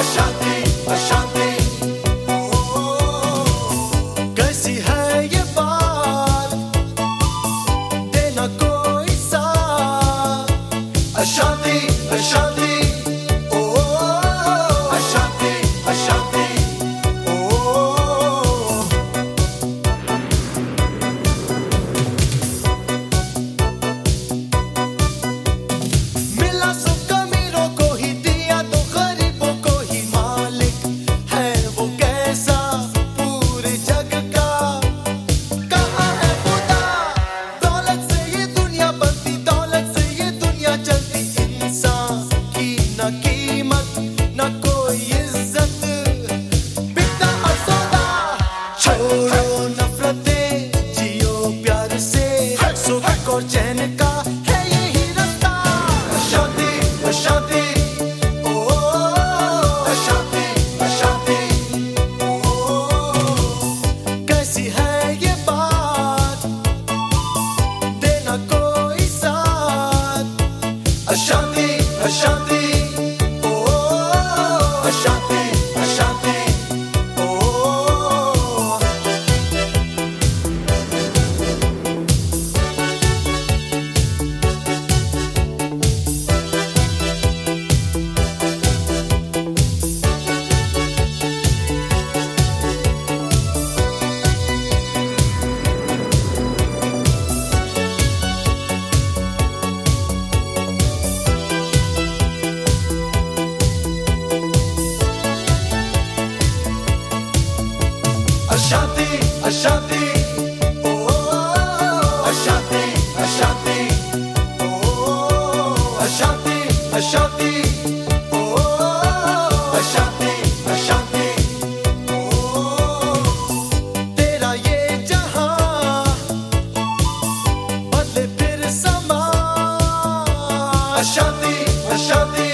अशांति अशांति कैसी है ये बात देना कोई साथ अशांति अशांति अशांति अशांति मिला सबका मीरों को ही दिया तो गरीबों को ही मालिक है वो कैसा पूरे जग का कहाँ है खुदा दौलत से ये दुनिया बनती दौलत से ये दुनिया चलती इंसान की न कीमत न कोई इज्जत बिकता और सौदा छोड़ो नफरतें जियो प्यार से सुख और चैन का है यही रास्ता अशांति अशांति अशांति अशांति कैसी है ये बात देना कोई साथ अशांति अशांति अशांति अशांति अशांति अशांति अशांति अशांति अशांति अशांति अशांति अशांति तेरा ये जहां बदले फिर समा अशांति अशांति